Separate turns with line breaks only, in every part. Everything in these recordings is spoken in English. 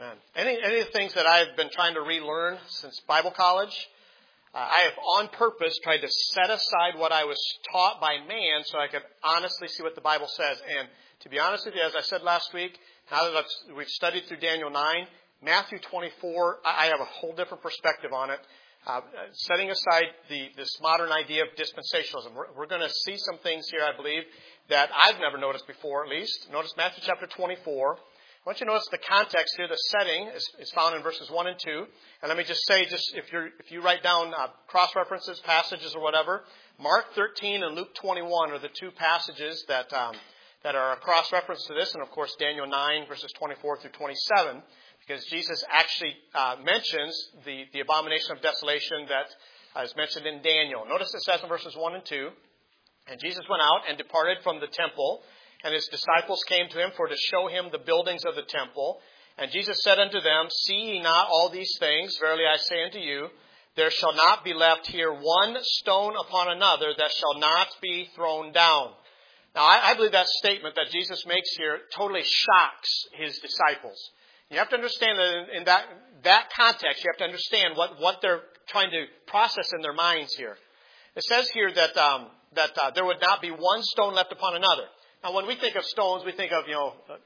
Any of the things that I've been trying to relearn since Bible college, I have on purpose tried to set aside what I was taught by man so I could honestly see what the Bible says. And to be honest with you, as I said last week, now that we've studied through Daniel 9, Matthew 24, I have a whole different perspective on it. Setting aside this modern idea of dispensationalism, we're going to see some things here, I believe, that I've never noticed before, at least. Notice Matthew chapter 24. I want you to notice the context here. The setting is found in verses 1 and 2. And let me just say, if you write down cross-references, passages, or whatever, Mark 13 and Luke 21 are the two passages that are a cross-reference to this, and of course Daniel 9 verses 24 through 27, because Jesus actually mentions the abomination of desolation that is mentioned in Daniel. Notice it says in verses 1 and 2, "And Jesus went out and departed from the temple, and his disciples came to him for to show him the buildings of the temple. And Jesus said unto them, See ye not all these things? Verily I say unto you, there shall not be left here one stone upon another that shall not be thrown down." Now, I believe that statement that Jesus makes here totally shocks his disciples. You have to understand that in that context, you have to understand what they're trying to process in their minds here. It says here that there would not be one stone left upon another. Now, when we think of stones, we think of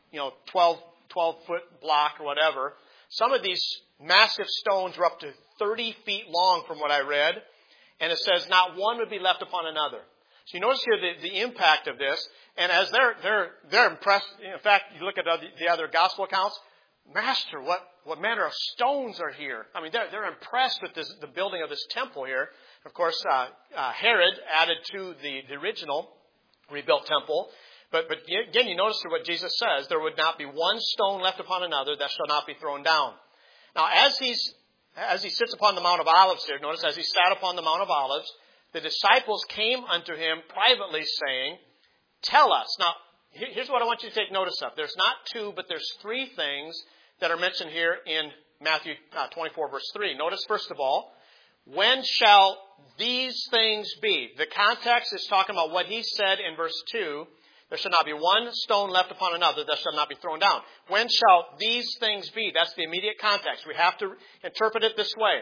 12-foot block or whatever. Some of these massive stones were up to 30 feet long, from what I read, and it says not one would be left upon another. So you notice here the impact of this, and as they're impressed. In fact, you look at the other gospel accounts. Master, what manner of stones are here? I mean, they're impressed with the building of this temple here. Of course, Herod added to the original rebuilt temple. But again, you notice what Jesus says, there would not be one stone left upon another that shall not be thrown down. Now, as he sits upon the Mount of Olives here, notice as he sat upon the Mount of Olives, the disciples came unto him privately saying, "Tell us." Now, here's what I want you to take notice of. There's not two, but there's three things that are mentioned here in Matthew 24, verse 3. Notice, first of all, when shall these things be? The context is talking about what he said in verse 2. There shall not be one stone left upon another that shall not be thrown down. When shall these things be? That's the immediate context. We have to interpret it this way.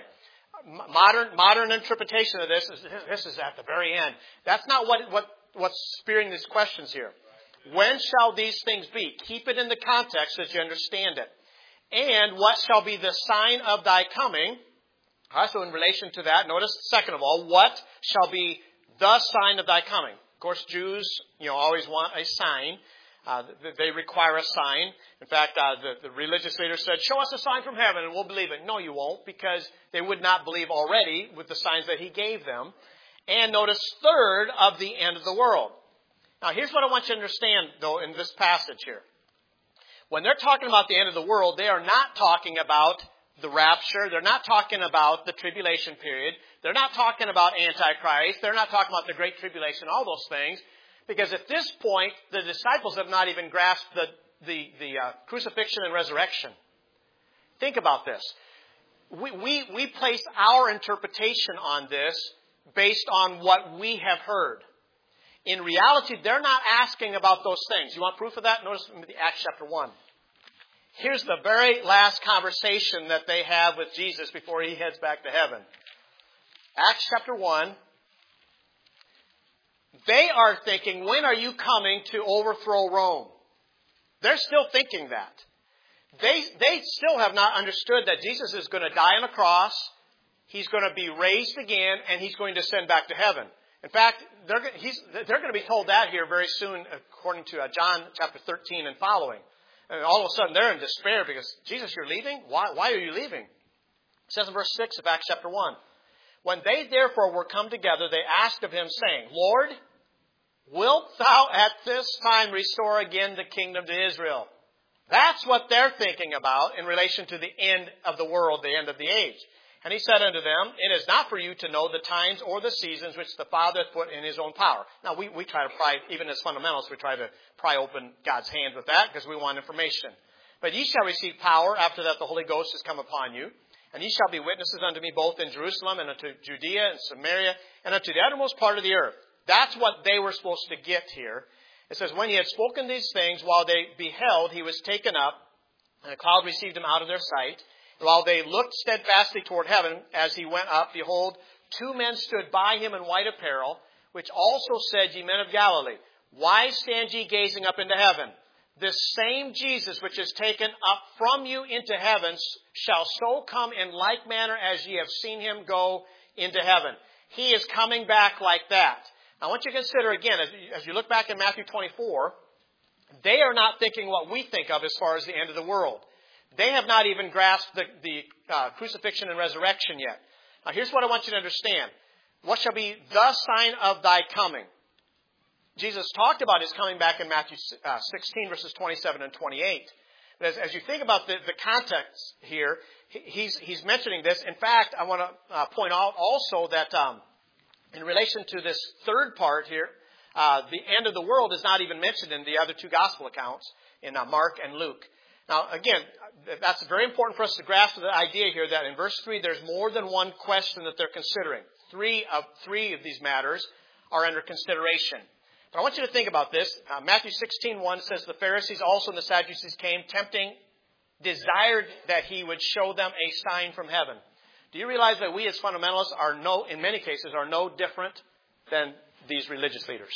Modern interpretation of this is at the very end. That's not what's spearing these questions here. When shall these things be? Keep it in the context as you understand it. And what shall be the sign of thy coming? Also in relation to that, notice, second of all, what shall be the sign of thy coming? Of course, Jews, always want a sign. They require a sign. In fact, the religious leaders said, "Show us a sign from heaven and we'll believe it." No, you won't, because they would not believe already with the signs that he gave them. And notice, third, of the end of the world. Now, here's what I want you to understand, though, in this passage here. When they're talking about the end of the world, they are not talking about the rapture. They're not talking about the tribulation period. They're not talking about Antichrist. They're not talking about the Great Tribulation, all those things. Because at this point, the disciples have not even grasped the crucifixion and resurrection. Think about this. We place our interpretation on this based on what we have heard. In reality, they're not asking about those things. You want proof of that? Notice Acts chapter 1. Here's the very last conversation that they have with Jesus before he heads back to heaven. Acts chapter 1. They are thinking, when are you coming to overthrow Rome? They're still thinking that. They still have not understood that Jesus is going to die on a cross, he's going to be raised again, and he's going to ascend back to heaven. In fact, they're going to be told that here very soon, according to John chapter 13 and following. And all of a sudden they're in despair because, Jesus, you're leaving? Why are you leaving? It says in verse 6 of Acts chapter 1. When they therefore were come together, they asked of him, saying, "Lord, wilt thou at this time restore again the kingdom to Israel?" That's what they're thinking about in relation to the end of the world, the end of the age. And he said unto them, "It is not for you to know the times or the seasons which the Father hath put in his own power." Now, we try to pry, even as fundamentalists, we try to pry open God's hand with that because we want information. "But ye shall receive power after that the Holy Ghost is come upon you. And ye shall be witnesses unto me both in Jerusalem and unto Judea and Samaria and unto the uttermost part of the earth." That's what they were supposed to get here. It says, "When he had spoken these things, while they beheld, he was taken up, And the cloud received him out of their sight. And while they looked steadfastly toward heaven as he went up, behold, two men stood by him in white apparel, which also said, Ye men of Galilee, why stand ye gazing up into heaven? This same Jesus which is taken up from you into heaven shall so come in like manner as ye have seen him go into heaven. He is coming back like that. Now, I want you to consider again, as you look back in Matthew 24, they are not thinking what we think of as far as the end of the world. They have not even grasped the crucifixion and resurrection yet. Now, here's what I want you to understand. What shall be the sign of thy coming? Jesus talked about his coming back in Matthew 16, verses 27 and 28. But as you think about the context here, he's mentioning this. In fact, I want to point out also that in relation to this third part here, the end of the world is not even mentioned in the other two gospel accounts, in Mark and Luke. Now, again, that's very important for us to grasp the idea here that in verse 3, there's more than one question that they're considering. Three of these matters are under consideration. But I want you to think about this. Matthew 16:1 says, The Pharisees also and the Sadducees came, desired that he would show them a sign from heaven. Do you realize that we as fundamentalists in many cases, are no different than these religious leaders?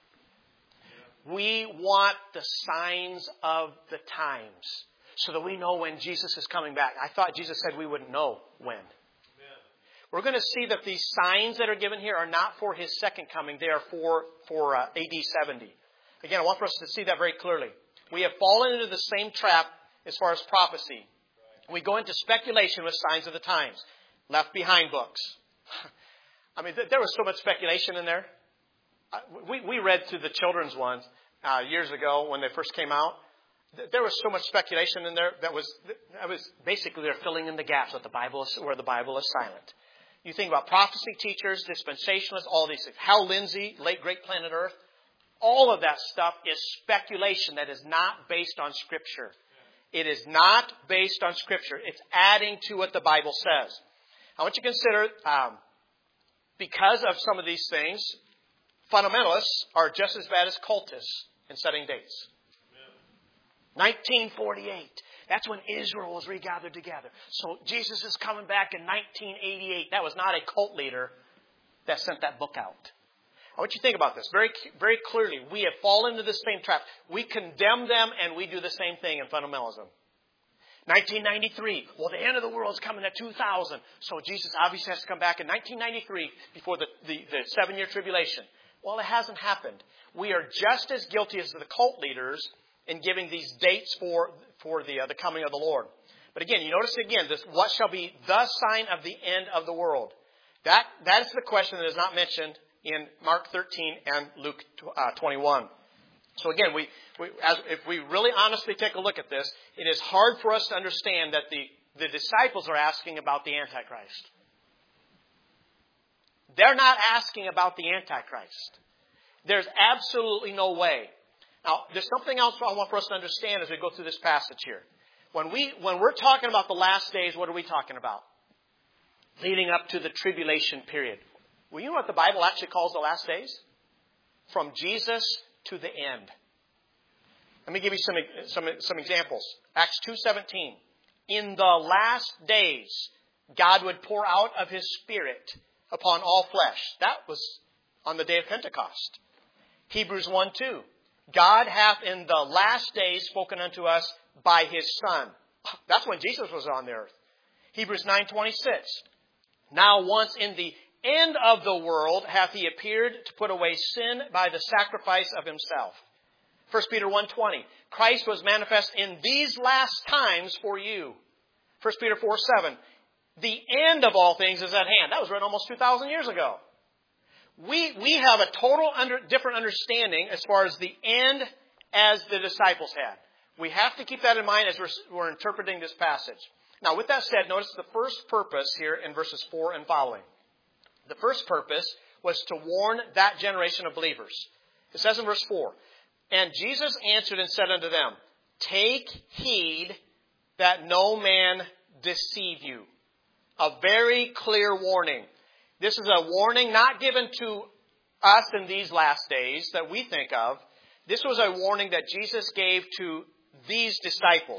We want the signs of the times so that we know when Jesus is coming back. I thought Jesus said we wouldn't know when. We're going to see that these signs that are given here are not for his second coming. They are for AD 70. Again, I want for us to see that very clearly. We have fallen into the same trap as far as prophecy. We go into speculation with signs of the times. Left Behind books. I mean, there was so much speculation in there. We read through the children's ones years ago when they first came out. There was so much speculation in there that was basically they're filling in the gaps where the Bible is silent. You think about prophecy teachers, dispensationalists, all these things. Hal Lindsey, late great Planet Earth. All of that stuff is speculation that is not based on Scripture. It is not based on Scripture. It's adding to what the Bible says. I want you to consider, because of some of these things, fundamentalists are just as bad as cultists in setting dates. 1948. That's when Israel was regathered together. So Jesus is coming back in 1988. That was not a cult leader that sent that book out. I want you to think about this very, very clearly. We have fallen into the same trap. We condemn them and we do the same thing in fundamentalism. 1993. Well, the end of the world is coming at 2000. So Jesus obviously has to come back in 1993 before the 7-year tribulation. Well, it hasn't happened. We are just as guilty as the cult leaders in giving these dates for the coming of the Lord. But again, you notice again, this what shall be the sign of the end of the world? That is the question that is not mentioned in Mark 13 and Luke 21. So again, if we really honestly take a look at this, it is hard for us to understand that the disciples are asking about the Antichrist. They're not asking about the Antichrist. There's absolutely no way. Now, there's something else I want for us to understand as we go through this passage here. When we're talking about the last days, what are we talking about? Leading up to the tribulation period. Well, you know what the Bible actually calls the last days? From Jesus to the end. Let me give you some examples. Acts 2:17. In the last days, God would pour out of His Spirit upon all flesh. That was on the day of Pentecost. Hebrews 1:2. God hath in the last days spoken unto us by His Son. That's when Jesus was on the earth. Hebrews 9:26. Now once in the end of the world hath He appeared to put away sin by the sacrifice of Himself. 1 Peter 1:20. Christ was manifest in these last times for you. 1 Peter 4:7. The end of all things is at hand. That was written almost 2,000 years ago. We have a total different understanding as far as the end as the disciples had. We have to keep that in mind as we're interpreting this passage. Now, with that said, notice the first purpose here in verses 4 and following. The first purpose was to warn that generation of believers. It says in verse 4, And Jesus answered and said unto them, Take heed that no man deceive you. A very clear warning. This is a warning not given to us in these last days that we think of. This was a warning that Jesus gave to these disciples.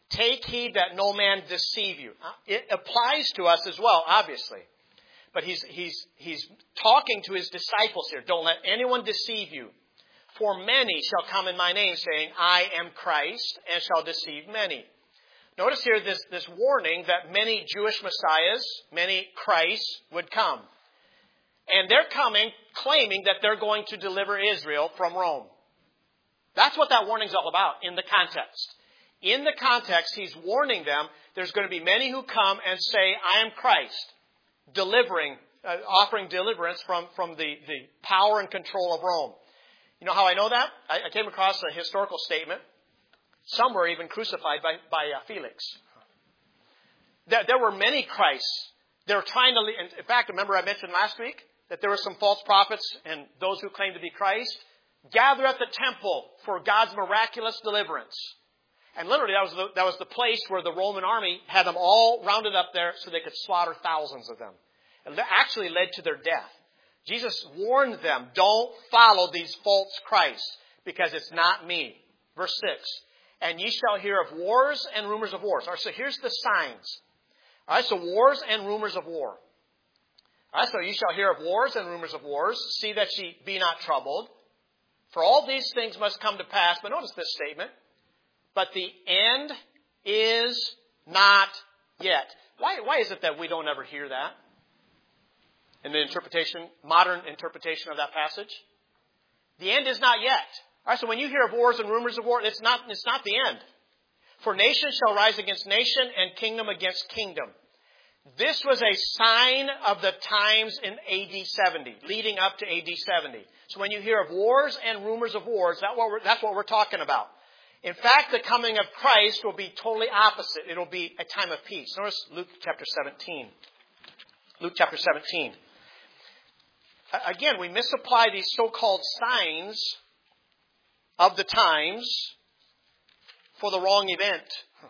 Take heed that no man deceive you. It applies to us as well, obviously. But he's talking to his disciples here. Don't let anyone deceive you. For many shall come in my name, saying, I am Christ, and shall deceive many. Notice here this warning that many Jewish messiahs, many Christs would come. And they're coming claiming that they're going to deliver Israel from Rome. That's what that warning's all about in the context. In the context, he's warning them there's going to be many who come and say, I am Christ, offering deliverance from the power and control of Rome. You know how I know that? I came across a historical statement. Some were even crucified by Felix. There were many Christs. They were trying to... In fact, remember I mentioned last week that there were some false prophets and those who claimed to be Christ gather at the temple for God's miraculous deliverance. And literally that was the place where the Roman army had them all rounded up there so they could slaughter thousands of them. And that actually led to their death. Jesus warned them, don't follow these false Christs because it's not me. Verse 6, and ye shall hear of wars and rumors of wars. All right, so here's the signs. All right, so wars and rumors of war. All right, so ye shall hear of wars and rumors of wars. See that ye be not troubled. For all these things must come to pass. But notice this statement. But the end is not yet. Why is it that we don't ever hear that? In the modern interpretation of that passage? The end is not yet. All right, so when you hear of wars and rumors of war, it's not the end. For nation shall rise against nation and kingdom against kingdom. This was a sign of the times in AD 70, leading up to AD 70. So when you hear of wars and rumors of wars, that's what we're talking about. In fact, the coming of Christ will be totally opposite. It'll be a time of peace. Notice Luke chapter 17. Luke chapter 17. Again, we misapply these so-called signs of the times for the wrong event.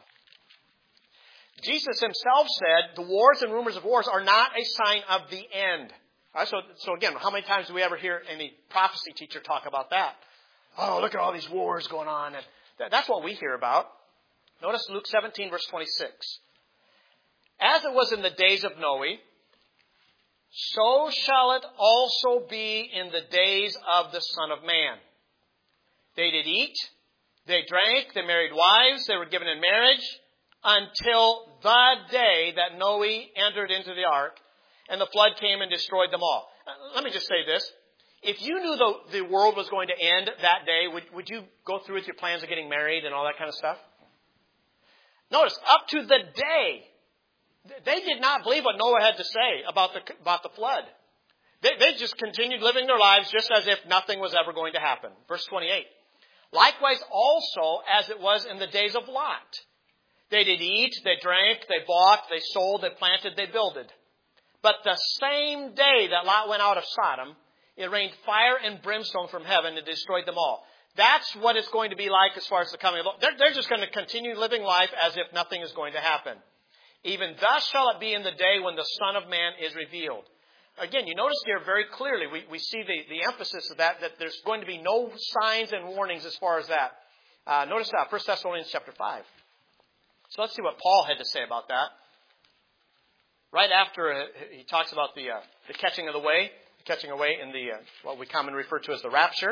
Jesus himself said the wars and rumors of wars are not a sign of the end. All right, so again, how many times do we ever hear any prophecy teacher talk about that? Oh, look at all these wars going on. And that's what we hear about. Notice Luke 17, verse 26. As it was in the days of Noe, so shall it also be in the days of the Son of Man. They did eat, they drank, they married wives, they were given in marriage, until the day that Noe entered into the ark, and the flood came and destroyed them all. Let me just say this. If you knew the world was going to end that day, would you go through with your plans of getting married and all that kind of stuff? Notice, up to the day, they did not believe what Noah had to say about the flood. They just continued living their lives just as if nothing was ever going to happen. Verse 28. Likewise also as it was in the days of Lot. They did eat, they drank, they bought, they sold, they planted, they builded. But the same day that Lot went out of Sodom, it rained fire and brimstone from heaven and destroyed them all. That's what it's going to be like as far as the coming of the Lord. They're just going to continue living life as if nothing is going to happen. Even thus shall it be in the day when the Son of Man is revealed. Again, you notice here very clearly, we see the emphasis of that there's going to be no signs and warnings as far as that. Notice that, 1 Thessalonians chapter 5. So let's see what Paul had to say about that. Right after he talks about the catching away in what we commonly refer to as the rapture.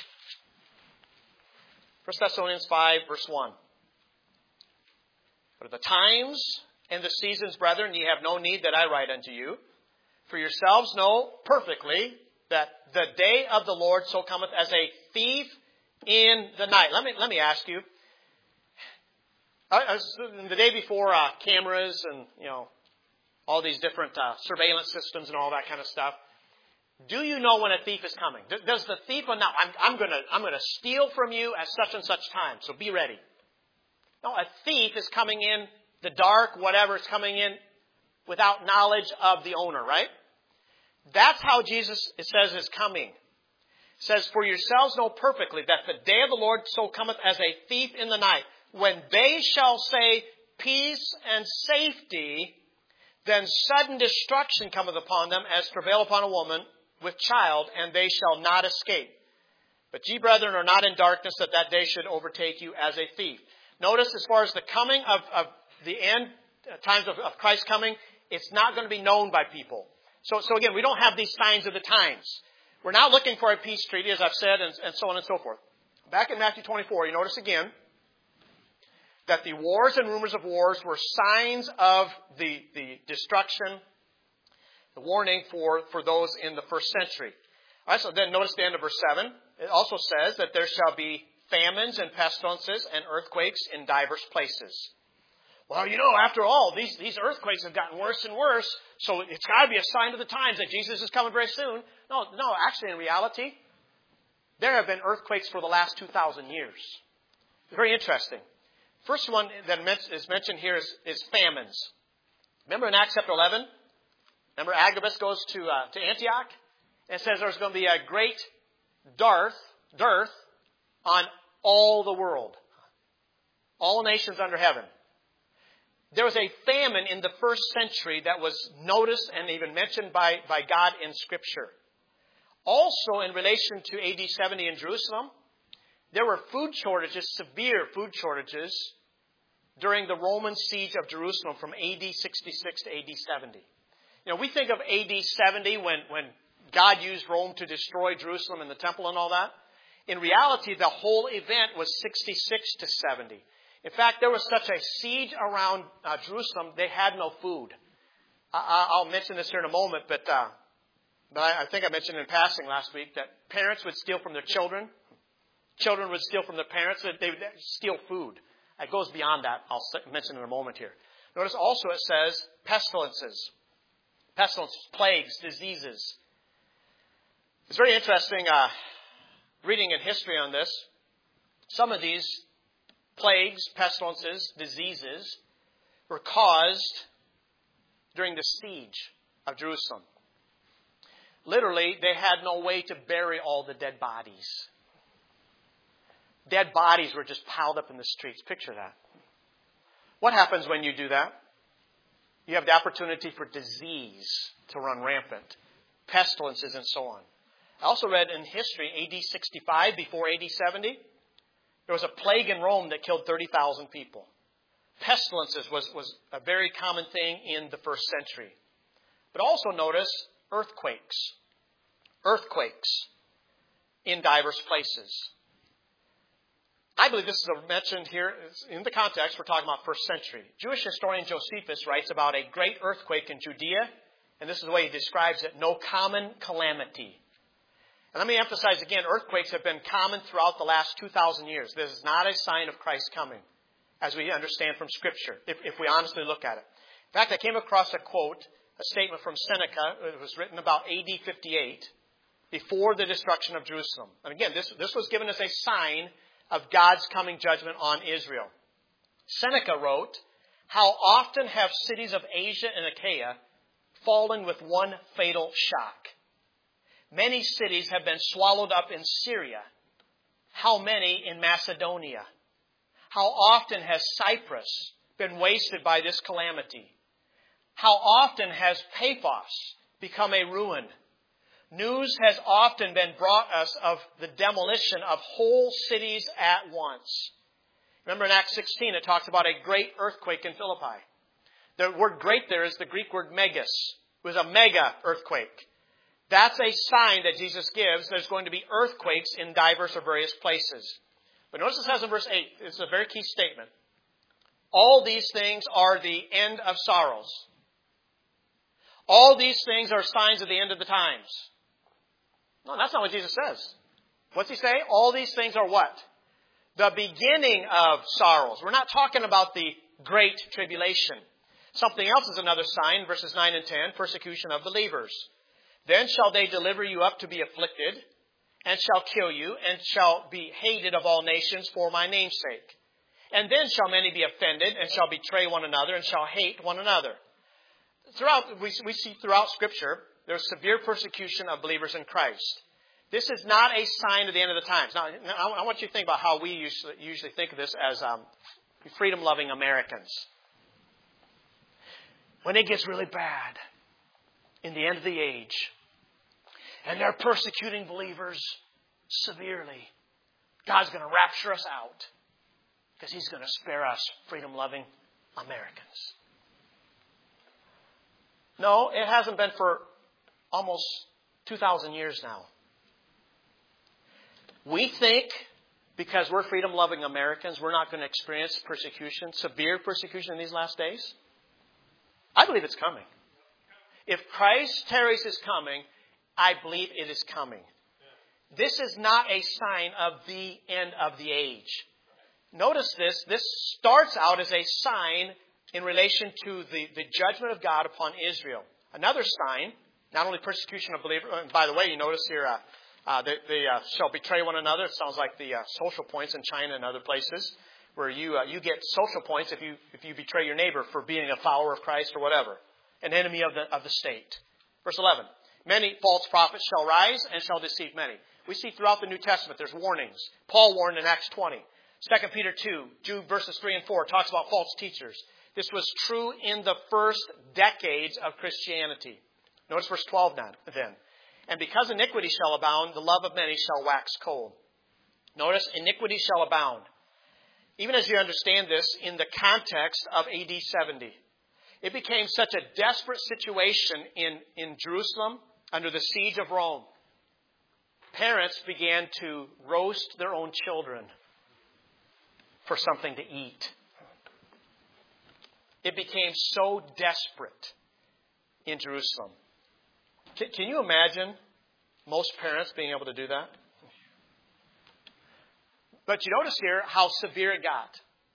1 Thessalonians 5, verse 1. But at the times and the seasons, brethren, ye have no need that I write unto you. For yourselves know perfectly that the day of the Lord so cometh as a thief in the night. Let me ask you. The day before cameras and all these different surveillance systems and all that kind of stuff. Do you know when a thief is coming? Does the thief know? I'm going to steal from you at such and such time, so be ready. No, a thief is coming in the dark, whatever, is coming in without knowledge of the owner, right? That's how Jesus, it says, is coming. It says, for yourselves know perfectly that the day of the Lord so cometh as a thief in the night. When they shall say peace and safety, then sudden destruction cometh upon them as travail upon a woman with child, and they shall not escape. But ye, brethren, are not in darkness, that day should overtake you as a thief. Notice as far as the coming of the end, times of Christ's coming, it's not going to be known by people. So again, we don't have these signs of the times. We're not looking for a peace treaty, as I've said, and so on and so forth. Back in Matthew 24, you notice again that the wars and rumors of wars were signs of the destruction, the warning for those in the first century. All right, so then notice the end of verse 7. It also says that there shall be famines and pestilences and earthquakes in diverse places. Well, after all, these earthquakes have gotten worse and worse, so it's got to be a sign of the times that Jesus is coming very soon. No, actually, in reality, there have been earthquakes for the last 2,000 years. Very interesting. First one that is mentioned here is famines. Remember in Acts chapter 11? Remember Agabus goes to Antioch? And it says there's going to be a great dearth on all the world. All nations under heaven. There was a famine in the first century that was noticed and even mentioned by God in Scripture. Also, in relation to AD 70 in Jerusalem, there were food shortages, severe food shortages, during the Roman siege of Jerusalem from AD 66 to AD 70. We think of AD 70 when God used Rome to destroy Jerusalem and the temple and all that. In reality, the whole event was 66 to 70. In fact, there was such a siege around Jerusalem, they had no food. I'll mention this here in a moment, but I think I mentioned in passing last week that parents would steal from their children. Children would steal from their parents. They would steal food. It goes beyond that. I'll mention in a moment here. Notice also it says pestilences. Pestilences, plagues, diseases. It's very interesting reading in history on this. Some of these plagues, pestilences, diseases were caused during the siege of Jerusalem. Literally, they had no way to bury all the dead bodies. Dead bodies were just piled up in the streets. Picture that. What happens when you do that? You have the opportunity for disease to run rampant, pestilences and so on. I also read in history, AD 65, before AD 70, there was a plague in Rome that killed 30,000 people. Pestilences was a very common thing in the first century. But also notice earthquakes. Earthquakes in diverse places. I believe this is mentioned here in the context. We're talking about first century. Jewish historian Josephus writes about a great earthquake in Judea, and this is the way he describes it: no common calamity. And let me emphasize again, earthquakes have been common throughout the last 2,000 years. This is not a sign of Christ's coming, as we understand from Scripture, if we honestly look at it. In fact, I came across a quote, a statement from Seneca. It was written about AD 58, before the destruction of Jerusalem. And again, this was given as a sign of God's coming judgment on Israel. Seneca wrote, "How often have cities of Asia and Achaia fallen with one fatal shock? Many cities have been swallowed up in Syria. How many in Macedonia? How often has Cyprus been wasted by this calamity? How often has Paphos become a ruin? News has often been brought us of the demolition of whole cities at once." Remember in Acts 16, it talks about a great earthquake in Philippi. The word great there is the Greek word megas. It was a mega earthquake. That's a sign that Jesus gives. There's going to be earthquakes in diverse or various places. But notice it says in verse 8, this is a very key statement. All these things are the end of sorrows. All these things are signs of the end of the times. No, that's not what Jesus says. What's he say? All these things are what? The beginning of sorrows. We're not talking about the great tribulation. Something else is another sign, verses 9 and 10, persecution of believers. Then shall they deliver you up to be afflicted, and shall kill you, and shall be hated of all nations for my name's sake. And then shall many be offended, and shall betray one another, and shall hate one another. We see throughout Scripture, there's severe persecution of believers in Christ. This is not a sign of the end of the times. Now, I want you to think about how we usually think of this as freedom-loving Americans. When it gets really bad, in the end of the age, and they're persecuting believers severely, God's going to rapture us out. because He's going to spare us freedom-loving Americans. No, it hasn't been for almost 2,000 years now. We think because we're freedom-loving Americans, we're not going to experience persecution, severe persecution in these last days. I believe it's coming. If Christ tarries His coming, I believe it is coming. This is not a sign of the end of the age. Notice this. This starts out as a sign in relation to the judgment of God upon Israel. Another sign, not only persecution of believers. And by the way, you notice here, they shall betray one another. It sounds like the social points in China and other places where you get social points if you betray your neighbor for being a follower of Christ or whatever, an enemy of the state. Verse 11, many false prophets shall rise and shall deceive many. We see throughout the New Testament there's warnings. Paul warned in Acts 20. 2 Peter 2, verses 3 and 4 talks about false teachers. This was true in the first decades of Christianity. Notice verse 12 then. And because iniquity shall abound, the love of many shall wax cold. Notice, iniquity shall abound. Even as you understand this in the context of AD 70. It became such a desperate situation in Jerusalem under the siege of Rome. Parents began to roast their own children for something to eat. It became so desperate in Jerusalem. Can you imagine most parents being able to do that? But you notice here how severe it got.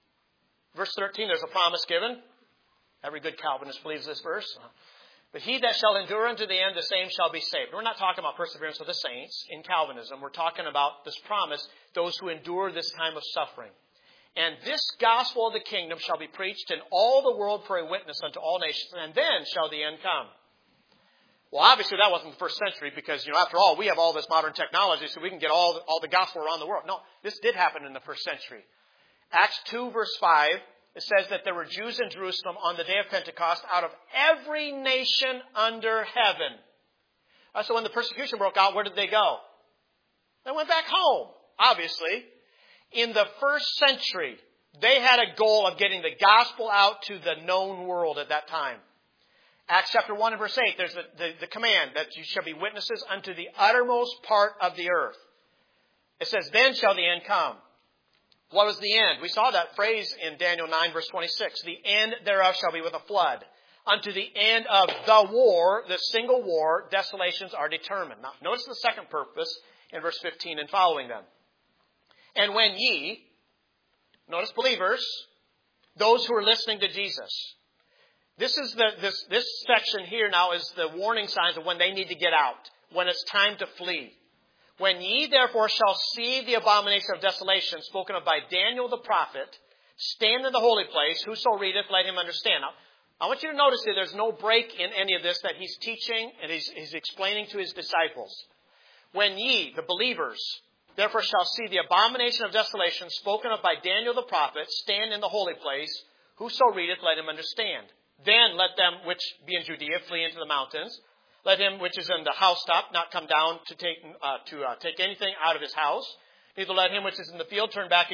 Verse 13, there's a promise given. Every good Calvinist believes this verse. But he that shall endure unto the end, the same shall be saved. We're not talking about perseverance of the saints in Calvinism. We're talking about this promise, those who endure this time of suffering. And this gospel of the kingdom shall be preached in all the world for a witness unto all nations, and then shall the end come. Well, obviously that wasn't the first century because, after all, we have all this modern technology so we can get all the gospel around the world. No, this did happen in the first century. Acts 2 verse 5, it says that there were Jews in Jerusalem on the day of Pentecost out of every nation under heaven. So when the persecution broke out, where did they go? They went back home, obviously. In the first century, they had a goal of getting the gospel out to the known world at that time. Acts chapter 1 and verse 8, there's the command that you shall be witnesses unto the uttermost part of the earth. It says, then shall the end come. What was the end? We saw that phrase in Daniel 9 verse 26. The end thereof shall be with a flood. Unto the end of the war, the single war, desolations are determined. Now, notice the second purpose in verse 15 and following them. And when ye, notice believers, those who are listening to Jesus. This is this section here now is the warning signs of when they need to get out, when it's time to flee. When ye therefore shall see the abomination of desolation spoken of by Daniel the prophet, stand in the holy place, whoso readeth, let him understand. Now, I want you to notice that there's no break in any of this that he's teaching and he's explaining to his disciples. When ye, the believers, therefore shall see the abomination of desolation spoken of by Daniel the prophet, stand in the holy place, whoso readeth, let him understand. Then let them which be in Judea flee into the mountains. Let him which is in the housetop not come down to take anything out of his house. Neither let him which is in the field return back,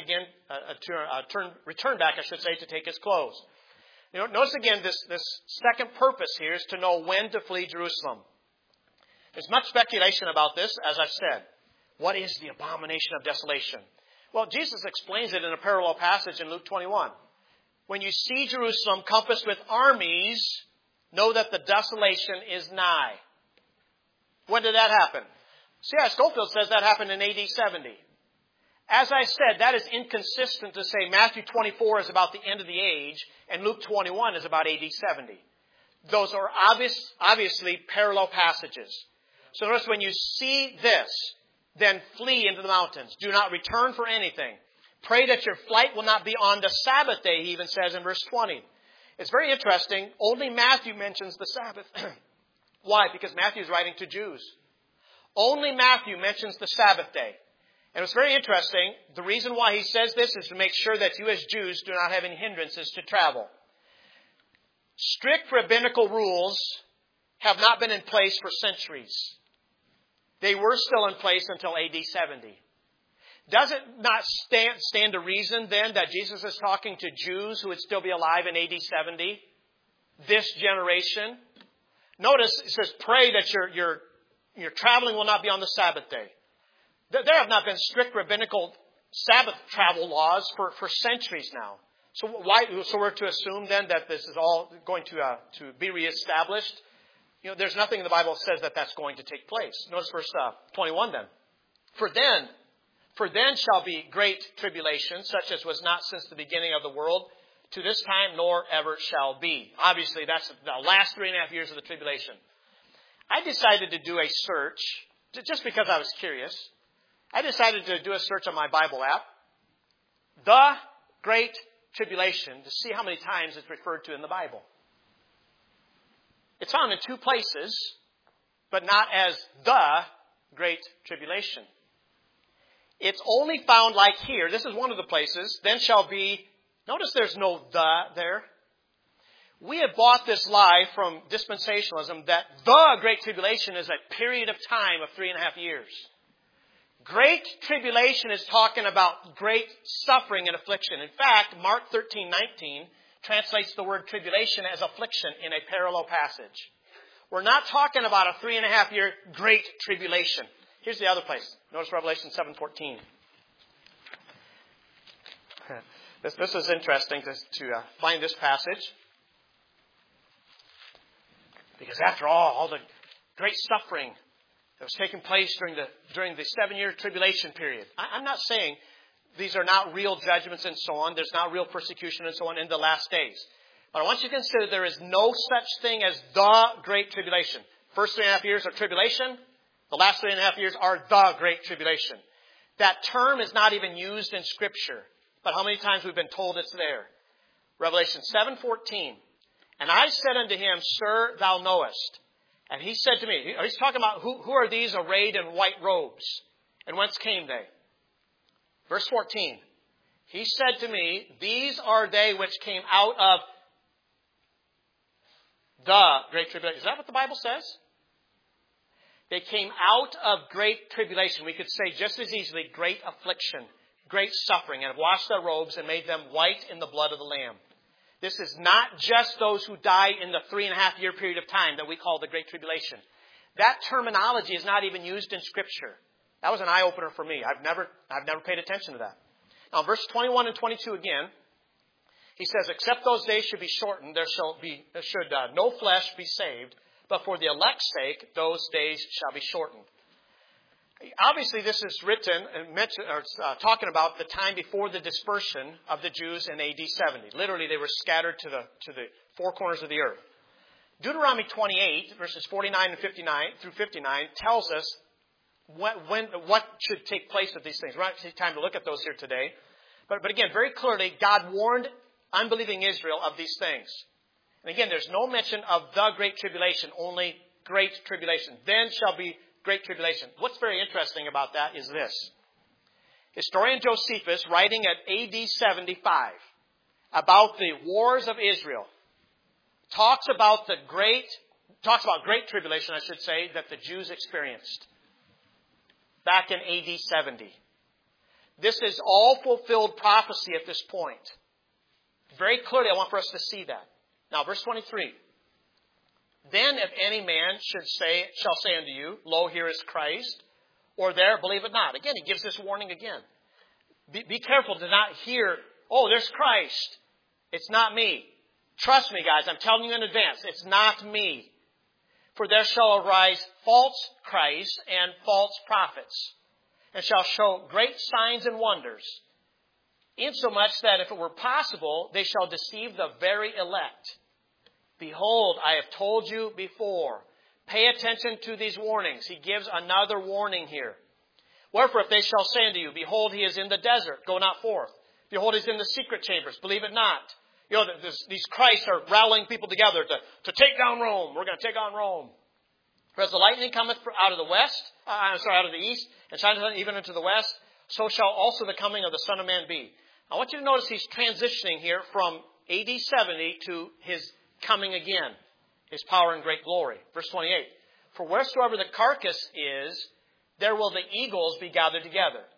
to take his clothes. Notice again this second purpose here is to know when to flee Jerusalem. There's much speculation about this, as I've said. What is the abomination of desolation? Well, Jesus explains it in a parallel passage in Luke 21. When you see Jerusalem compassed with armies, know that the desolation is nigh. When did that happen? C.I. Scofield says that happened in AD 70. As I said, that is inconsistent to say Matthew 24 is about the end of the age and Luke 21 is about AD 70. Those are obviously parallel passages. So notice when you see this, then flee into the mountains. Do not return for anything. Pray that your flight will not be on the Sabbath day, he even says in verse 20. It's very interesting. Only Matthew mentions the Sabbath. Why? Because Matthew is writing to Jews. Only Matthew mentions the Sabbath day. And it's very interesting. The reason why he says this is to make sure that you as Jews do not have any hindrances to travel. Strict rabbinical rules have not been in place for centuries. They were still in place until AD 70. Does it not stand to reason then that Jesus is talking to Jews who would still be alive in AD 70? This generation. Notice it says, pray that your traveling will not be on the Sabbath day. There have not been strict rabbinical Sabbath travel laws for centuries now. So we're to assume then that this is all going to be reestablished? There's nothing in the Bible that says that that's going to take place. Notice verse 21 then. For then shall be great tribulation, such as was not since the beginning of the world, to this time, nor ever shall be. Obviously, that's the last 3.5 years of the tribulation. I decided to do a search, just because I was curious. I decided to do a search on my Bible app. The Great Tribulation, to see how many times it's referred to in the Bible. It's found in 2 places, but not as the Great Tribulation. It's only found like here. This is one of the places. Then shall be, notice there's no the there. We have bought this lie from dispensationalism that the Great Tribulation is a period of time of 3.5 years. Great Tribulation is talking about great suffering and affliction. In fact, Mark 13:19 translates the word tribulation as affliction in a parallel passage. We're not talking about a 3.5 year Great Tribulation. Here's the other place. Notice Revelation 7:14. This is interesting to find this passage. Because after all the great suffering that was taking place during the 7-year tribulation period. I'm not saying these are not real judgments and so on. There's not real persecution and so on in the last days. But I want you to consider there is no such thing as the Great Tribulation. First 3.5 years are tribulation. The last 3.5 years are the Great Tribulation. That term is not even used in Scripture. But how many times we've been told it's there? Revelation 7:14. And I said unto him, Sir, thou knowest. And he said to me, he's talking about who are these arrayed in white robes? And whence came they? Verse 14. He said to me, These are they which came out of the Great Tribulation. Is that what the Bible says? They came out of great tribulation. We could say just as easily great affliction, great suffering, and have washed their robes and made them white in the blood of the Lamb. This is not just those who die in the 3.5 year period of time that we call the Great Tribulation. That terminology is not even used in Scripture. That was an eye-opener for me. I've never paid attention to that. Now, verse 21 and 22 again, he says, Except those days should be shortened, there should no flesh be saved, but for the elect's sake, those days shall be shortened. Obviously, this is written and talking about the time before the dispersion of the Jews in AD 70. Literally, they were scattered to the 4 corners of the earth. Deuteronomy 28, verses 49 and 59 through 59, tells us what should take place with these things. We're not going to take time to look at those here today. But again, very clearly, God warned unbelieving Israel of these things. And again, there's no mention of the Great Tribulation, only Great Tribulation. Then shall be Great Tribulation. What's very interesting about that is this. Historian Josephus, writing at AD 75 about the wars of Israel, talks about great tribulation, I should say, that the Jews experienced back in AD 70. This is all fulfilled prophecy at this point. Very clearly, I want for us to see that. Now, verse 23. Then if any man shall say unto you, Lo, here is Christ, or there, believe it not. Again, he gives this warning again. Be careful to not hear, oh, there's Christ. It's not me. Trust me, guys. I'm telling you in advance. It's not me. For there shall arise false Christs and false prophets, and shall show great signs and wonders, insomuch that if it were possible, they shall deceive the very elect. Behold, I have told you before. Pay attention to these warnings. He gives another warning here. Wherefore, if they shall say unto you, Behold, he is in the desert, go not forth. Behold, he is in the secret chambers, believe it not. These Christs are rallying people together to take down Rome. We're going to take on Rome. For as the lightning cometh out of the east, and shineth even into the west, so shall also the coming of the Son of Man be. I want you to notice he's transitioning here from AD 70 to his coming again, his power and great glory. Verse 28. For wheresoever the carcass is, there will the eagles be gathered together.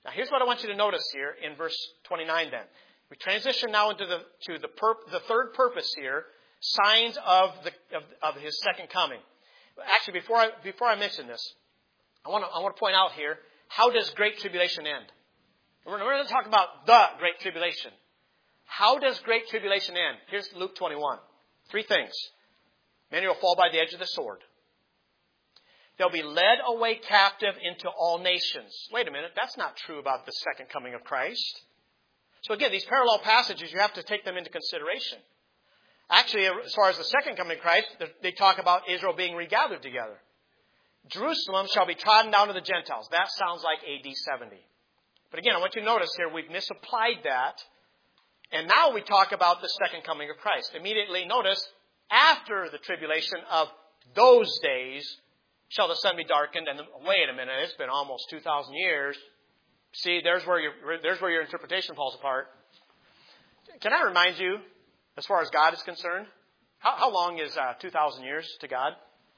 Now, here's what I want you to notice here in verse 29 then. We transition now into the third purpose here, signs of his second coming. Actually, before I mention this, I want to point out here, how does Great Tribulation end? We're going to talk about the Great Tribulation. How does Great Tribulation end? Here's Luke 21. 3 things. Many will fall by the edge of the sword. They'll be led away captive into all nations. Wait a minute, that's not true about the second coming of Christ. So again, these parallel passages, you have to take them into consideration. Actually, as far as the second coming of Christ, they talk about Israel being regathered together. Jerusalem shall be trodden down to the Gentiles. That sounds like AD 70. But again, I want you to notice here, we've misapplied that. And now we talk about the second coming of Christ. Immediately, notice, after the tribulation of those days, shall the sun be darkened. And wait a minute, it's been almost 2,000 years. See, there's where your interpretation falls apart. Can I remind you, as far as God is concerned, how long is 2,000 years to God?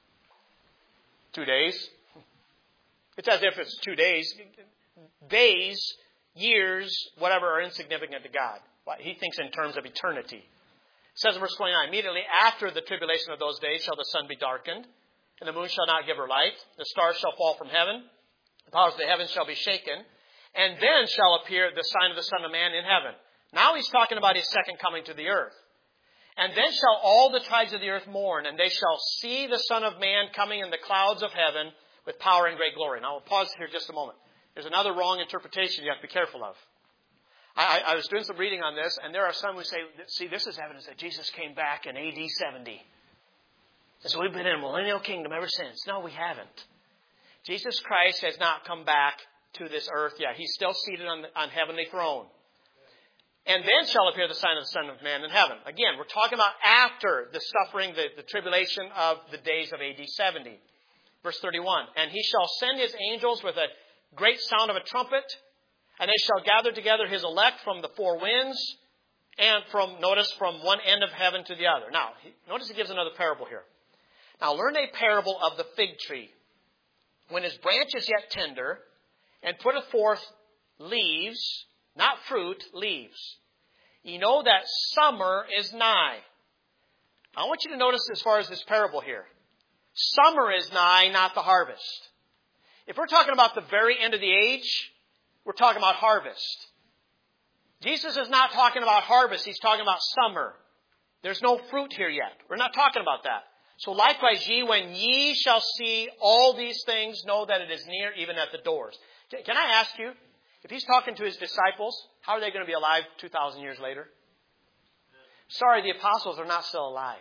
2 days. It's as if it's 2 days. Days, years, whatever, are insignificant to God. He thinks in terms of eternity. It says in verse 29, immediately after the tribulation of those days shall the sun be darkened, and the moon shall not give her light. The stars shall fall from heaven. The powers of the heavens shall be shaken. And then shall appear the sign of the Son of Man in heaven. Now he's talking about his second coming to the earth. And then shall all the tribes of the earth mourn, and they shall see the Son of Man coming in the clouds of heaven with power and great glory. Now, I'll pause here just a moment. There's another wrong interpretation you have to be careful of. I was doing some reading on this, and there are some who say, see, this is evidence that Jesus came back in AD 70. And so we've been in a millennial kingdom ever since. No, we haven't. Jesus Christ has not come back to this earth yet. He's still seated on heavenly throne. And then shall appear the sign of the Son of Man in heaven. Again, we're talking about after the suffering, the tribulation of the days of AD 70. Verse 31, and he shall send his angels with a great sound of a trumpet, and they shall gather together his elect from the 4 winds, and from one end of heaven to the other. Now, notice he gives another parable here. Now, learn a parable of the fig tree. When his branch is yet tender, and putteth forth leaves, not fruit, leaves. Ye know that summer is nigh. I want you to notice as far as this parable here. Summer is nigh, not the harvest. If we're talking about the very end of the age, we're talking about harvest. Jesus is not talking about harvest. He's talking about summer. There's no fruit here yet. We're not talking about that. So likewise, when ye shall see all these things, know that it is near, even at the doors. Can I ask you, if he's talking to his disciples, how are they going to be alive 2,000 years later? Sorry, the apostles are not still alive.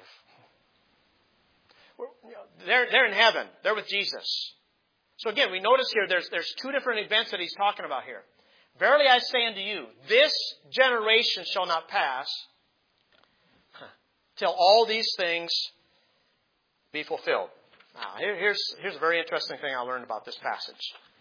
They're in heaven. They're with Jesus. So again, we notice here there's 2 different events that he's talking about here. Verily I say unto you, this generation shall not pass till all these things be fulfilled. Now, here's a very interesting thing I learned about this passage.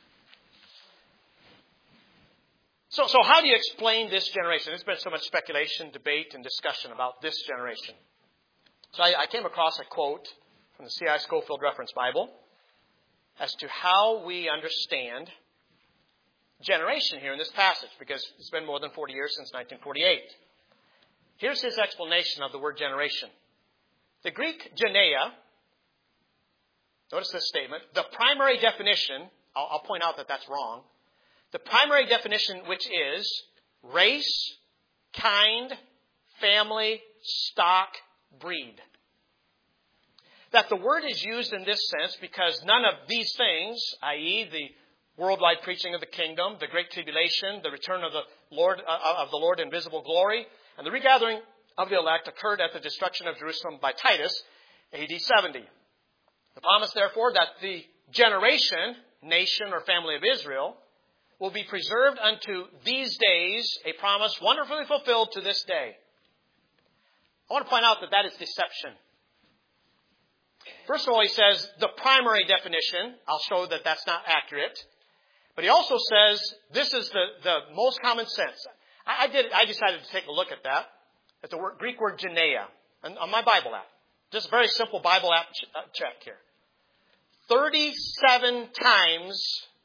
So how do you explain this generation? There's been so much speculation, debate, and discussion about this generation. So I came across a quote from the C.I. Scofield Reference Bible as to how we understand generation here in this passage, because it's been more than 40 years since 1948. Here's his explanation of the word generation. The Greek genea, notice this statement, the primary definition, I'll point out that that's wrong. The primary definition, which is race, kind, family, stock, breed. That the word is used in this sense because none of these things, i.e. the worldwide preaching of the kingdom, the great tribulation, the return of the Lord in visible glory, and the regathering of the elect occurred at the destruction of Jerusalem by Titus, AD 70. The promise, therefore, that the generation, nation, or family of Israel will be preserved unto these days, a promise wonderfully fulfilled to this day. I want to point out that is deception. First of all, he says the primary definition. I'll show that that's not accurate. But he also says this is the most common sense. I decided to take a look at that. At the Greek word genea on my Bible app. Just a very simple Bible app check here. 37 times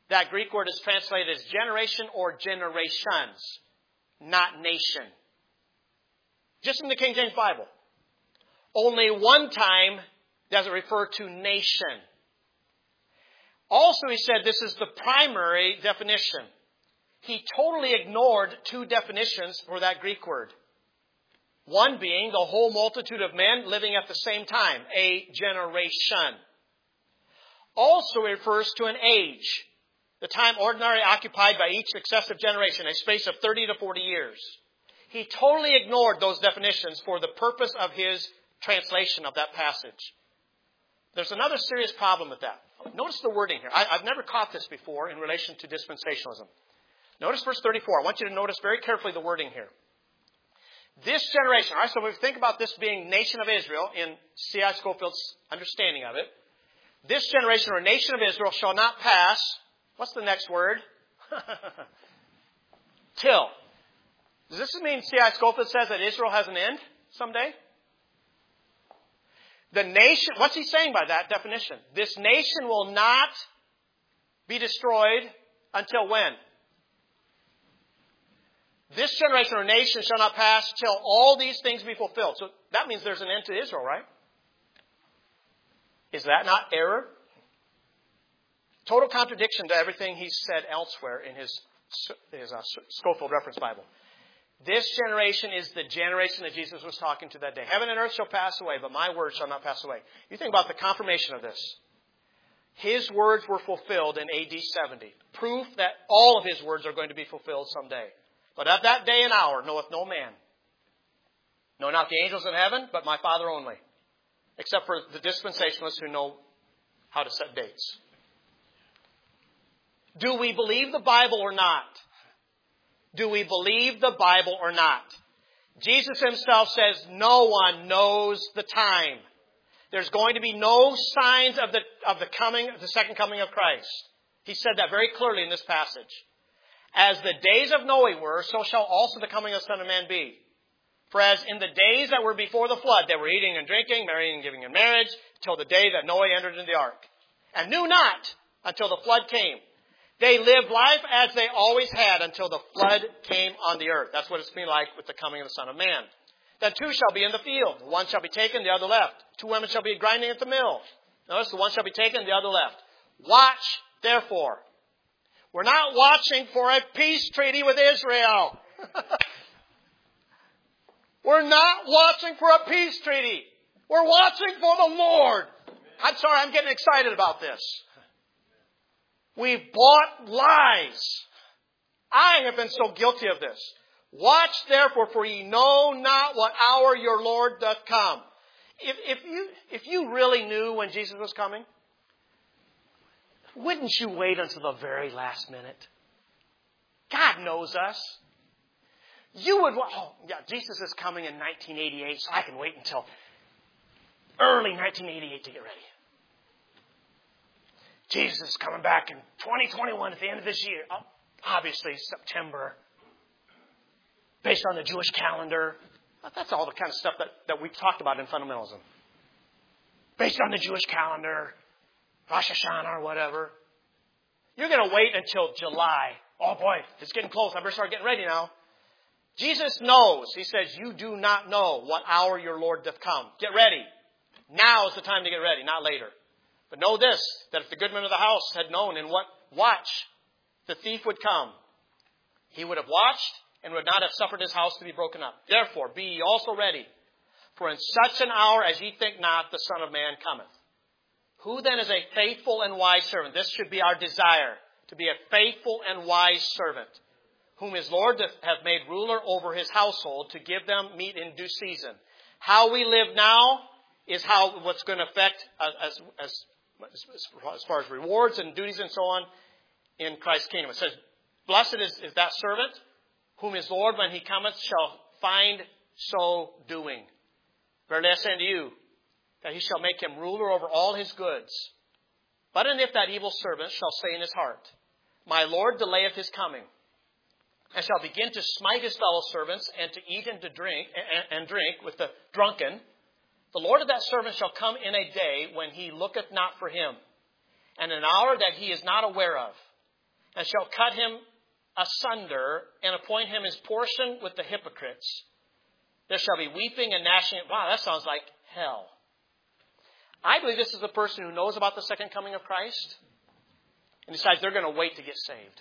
That Greek word is translated as generation or generations, not nation. Just in the King James Bible. Only one time does it refer to nation. Also, he said this is the primary definition. He totally ignored two definitions for that Greek word. One being the whole multitude of men living at the same time, a generation. Also refers to an age, the time ordinarily occupied by each successive generation, a space of 30 to 40 years. He totally ignored those definitions for the purpose of his translation of that passage. There's another serious problem with that. Notice the wording here. I've never caught this before in relation to dispensationalism. Notice verse 34. I want you to notice very carefully the wording here. This generation, all right, so if we think about this being nation of Israel in C.I. Scofield's understanding of it, this generation or nation of Israel shall not pass, what's the next word? Till. Does this mean C.I. Scofield says that Israel has an end someday? The nation, what's he saying by that definition? This nation will not be destroyed until when? This generation or nation shall not pass till all these things be fulfilled. So that means there's an end to Israel, right? Is that not error? Total contradiction to everything he's said elsewhere in his Scofield Reference Bible. This generation is the generation that Jesus was talking to that day. Heaven and earth shall pass away, but my words shall not pass away. You think about the confirmation of this. His words were fulfilled in AD 70. Proof that all of his words are going to be fulfilled someday. But at that day and hour knoweth no man. No, not the angels in heaven, but my Father only. Except for the dispensationalists who know how to set dates. Do we believe the Bible or not? Do we believe the Bible or not? Jesus himself says no one knows the time. There's going to be no signs of the second coming of Christ. He said that very clearly in this passage. As the days of Noah were, so shall also the coming of the Son of Man be. For as in the days that were before the flood, they were eating and drinking, marrying and giving in marriage, till the day that Noah entered into the ark, and knew not until the flood came. They lived life as they always had until the flood came on the earth. That's what it's been like with the coming of the Son of Man. Then two shall be in the field. One shall be taken, the other left. Two women shall be grinding at the mill. Notice the one shall be taken, the other left. Watch, therefore. We're not watching for a peace treaty with Israel. We're not watching for a peace treaty. We're watching for the Lord. I'm sorry, I'm getting excited about this. We've bought lies. I have been so guilty of this. Watch therefore, for ye know not what hour your Lord doth come. If you really knew when Jesus was coming, wouldn't you wait until the very last minute? God knows us. You would, Jesus is coming in 1988, so I can wait until early 1988 to get ready. Jesus is coming back in 2021 at the end of this year. Obviously, September. Based on the Jewish calendar. That's all the kind of stuff that we've talked about in fundamentalism. Based on the Jewish calendar, Rosh Hashanah or whatever. You're going to wait until July. Oh boy, it's getting close. I better start getting ready now. Jesus knows. He says, you do not know what hour your Lord doth come. Get ready. Now is the time to get ready, not later. But know this, that if the goodman of the house had known in what watch the thief would come, he would have watched and would not have suffered his house to be broken up. Therefore, be ye also ready, for in such an hour as ye think not, the Son of Man cometh. Who then is a faithful and wise servant? This should be our desire, to be a faithful and wise servant, whom his Lord hath made ruler over his household, to give them meat in due season. How we live now is what's going to affect as far as rewards and duties and so on in Christ's kingdom. It says, blessed is that servant whom his Lord, when he cometh, shall find so doing. Verily I say unto you, that he shall make him ruler over all his goods. But and if that evil servant shall say in his heart, my Lord delayeth his coming, and shall begin to smite his fellow servants, and to eat and to drink with the drunken, the Lord of that servant shall come in a day when he looketh not for him, and an hour that he is not aware of. and shall cut him asunder and appoint him his portion with the hypocrites. There shall be weeping and gnashing. Wow, that sounds like hell. I believe this is the person who knows about the second coming of Christ and decides they're going to wait to get saved.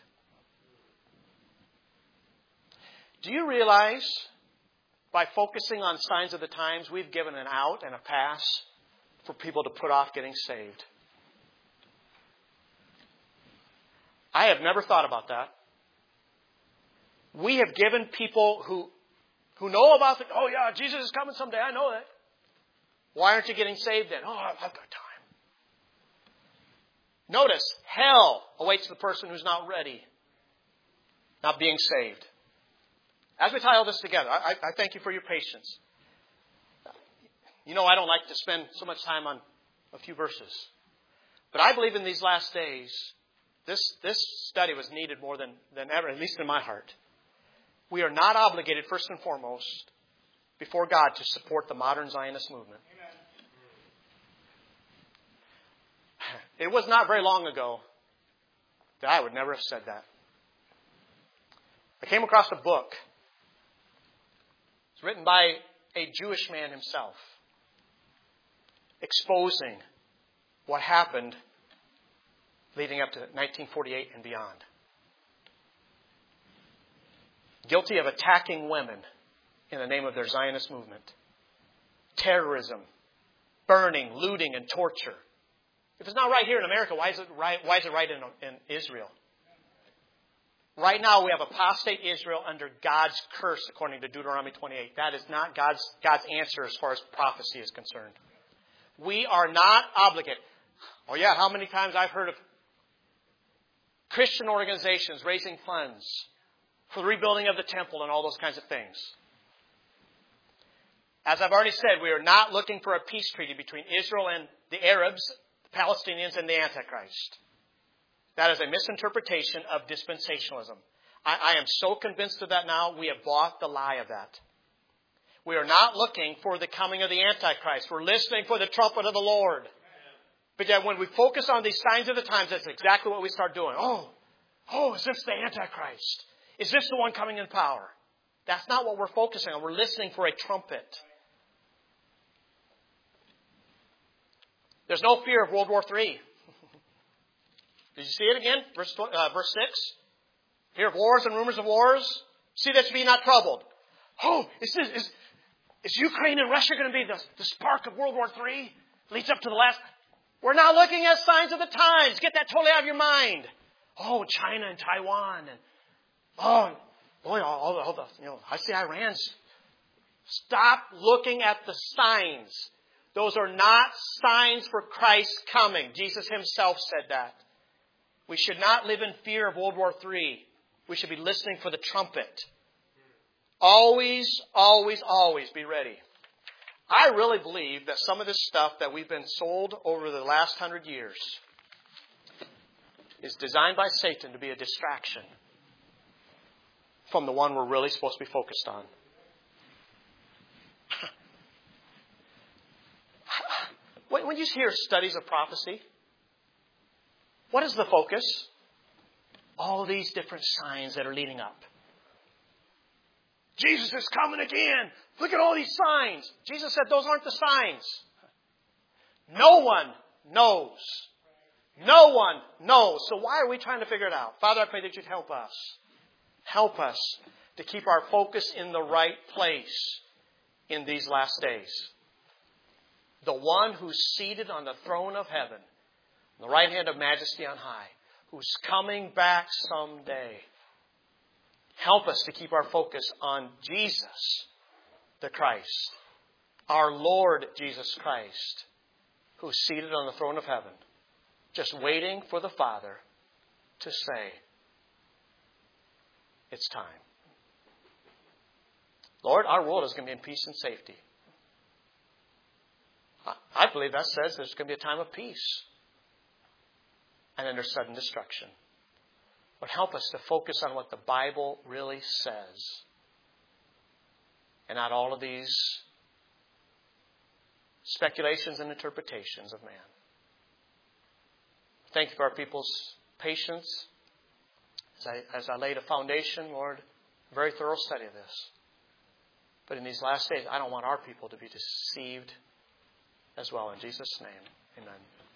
Do you realize by focusing on signs of the times, we've given an out and a pass for people to put off getting saved? I have never thought about that. We have given people who know about it. Oh yeah, Jesus is coming someday. I know that. Why aren't you getting saved then? Oh, I've got time. Notice, hell awaits the person who's not ready, not being saved. As we tie all this together, I thank you for your patience. You know, I don't like to spend so much time on a few verses. But I believe in these last days, this study was needed more than ever, at least in my heart. We are not obligated, first and foremost, before God to support the modern Zionist movement. It was not very long ago that I would never have said that. I came across a book. It's written by a Jewish man himself, exposing what happened leading up to 1948 and beyond. Guilty of attacking women in the name of their Zionist movement. Terrorism, burning, looting, and torture. If it's not right here in America, why is it right in Israel? Right now we have apostate Israel under God's curse according to Deuteronomy 28. That is not God's answer as far as prophecy is concerned. We are not obligated. Oh yeah, how many times I've heard of Christian organizations raising funds for the rebuilding of the temple and all those kinds of things. As I've already said, we are not looking for a peace treaty between Israel and the Arabs, the Palestinians, and the Antichrist. That is a misinterpretation of dispensationalism. I am so convinced of that now, we have bought the lie of that. We are not looking for the coming of the Antichrist. We're listening for the trumpet of the Lord. But yet when we focus on these signs of the times, that's exactly what we start doing. Oh, is this the Antichrist? Is this the one coming in power? That's not what we're focusing on. We're listening for a trumpet. There's no fear of World War III. Did you see it again? Verse 6. Hear of wars and rumors of wars. See that you be not troubled. Oh, is Ukraine and Russia going to be the spark of World War III? Leads up to the last. We're now looking at signs of the times. Get that totally out of your mind. Oh, China and Taiwan. And all the I see Iran's. Stop looking at the signs. Those are not signs for Christ's coming. Jesus himself said that. We should not live in fear of World War III. We should be listening for the trumpet. Always, always, always be ready. I really believe that some of this stuff that we've been sold over the last 100 years is designed by Satan to be a distraction from the one we're really supposed to be focused on. When you hear studies of prophecy, what is the focus? All these different signs that are leading up. Jesus is coming again. Look at all these signs. Jesus said those aren't the signs. No one knows. No one knows. So why are we trying to figure it out? Father, I pray that you'd help us. Help us to keep our focus in the right place in these last days. The one who's seated on the throne of heaven, on the right hand of majesty on high, who's coming back someday. Help us to keep our focus on Jesus, the Christ, our Lord Jesus Christ, who's seated on the throne of heaven, just waiting for the Father to say, it's time. Lord, our world is going to be in peace and safety. I believe that says there's going to be a time of peace. And then there's sudden destruction. But help us to focus on what the Bible really says. And not all of these speculations and interpretations of man. Thank you for our people's patience. As I laid a foundation, Lord, a very thorough study of this. But in these last days, I don't want our people to be deceived as well. In Jesus' name, amen.